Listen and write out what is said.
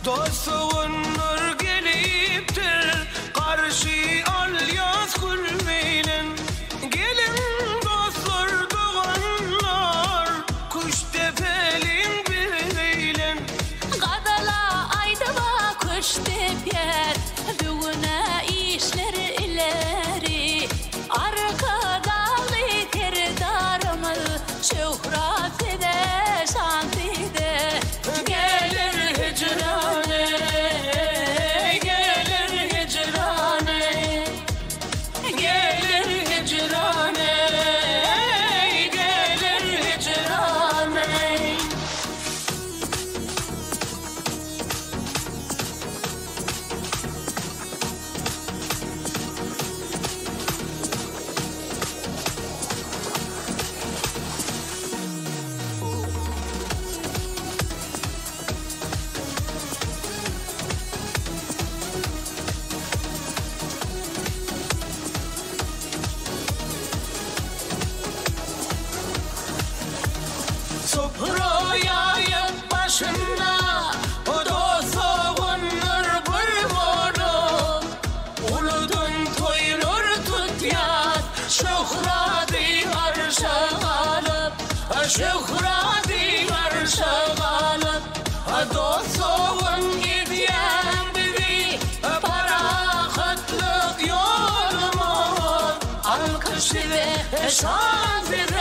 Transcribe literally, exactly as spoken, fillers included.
Dostluğun nur geliptir, karşı al yaz kulmeyle. Gelin dostlar doğanlar, kuş tepelin bireylen. Kadala aydıma kuş teper, düğüne işler ileri. Arkadalı terdarımı, şöhrafide şantide. Gelir hicrane, gelir hicrane, gelir hicrane, gelir hicrane. Sofraya yan başında o dostluğun nur bulmalı. Uludun toyunur tut yad, şöhradi arşa alıp, şöhradi arşa alıp. Dostluğun gidiyen biri, para kıtlık yolumuz. Alkış ve şan verir.